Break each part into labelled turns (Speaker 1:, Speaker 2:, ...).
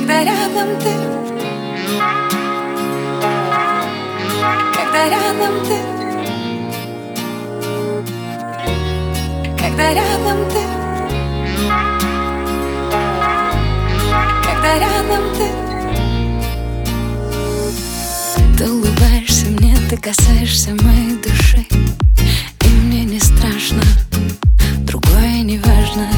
Speaker 1: когда рядом ты, когда рядом ты, когда рядом ты, когда рядом ты. Ты улыбаешься мне, ты касаешься моей души, и мне не страшно, другое не важно.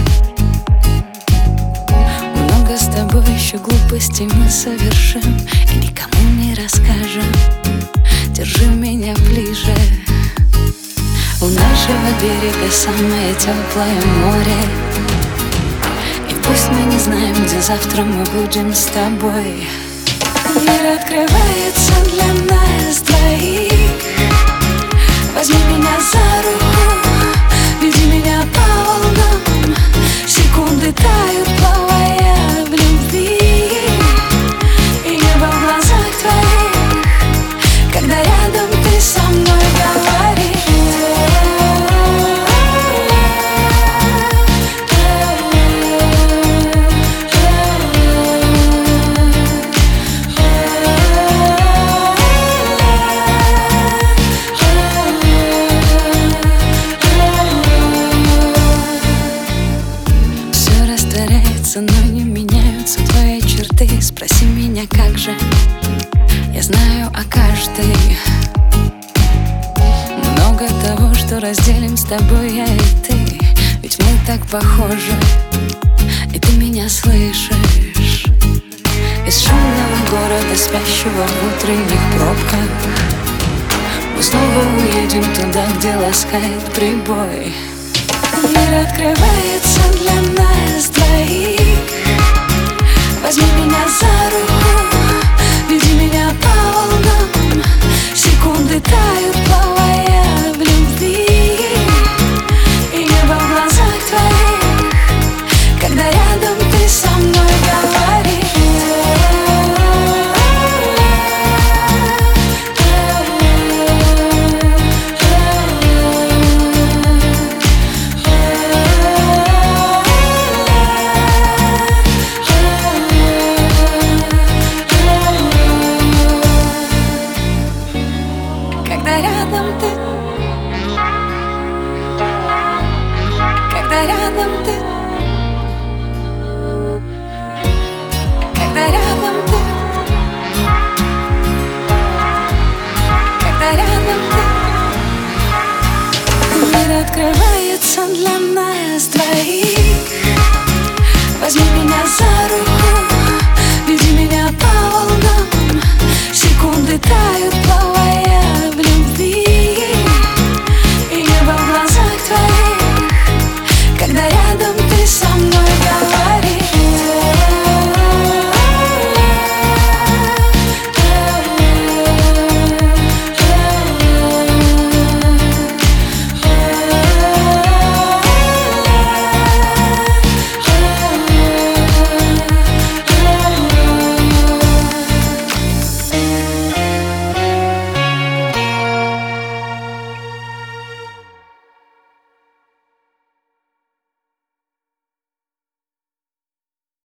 Speaker 1: Много с тобой еще глупостей мы совершим и никому не расскажем. Держи меня ближе. У нашего берега самое теплое море, и пусть мы не знаем, где завтра мы будем с тобой. Мир открывается для нас двоих. Возьми меня за руку, веди меня по волнам. Секунды тают, плавая в любви, и небо в глазах твоих, когда рядом ты со мной говоришь. Но не меняются твои черты. Спроси меня, как же. Я знаю о каждой. Много того, что разделим с тобой я и ты. Ведь мы так похожи, и ты меня слышишь. Из шумного города, спящего в утренних пробках, мы снова уедем туда, где ласкает прибой. Мир открывается для нас двоих.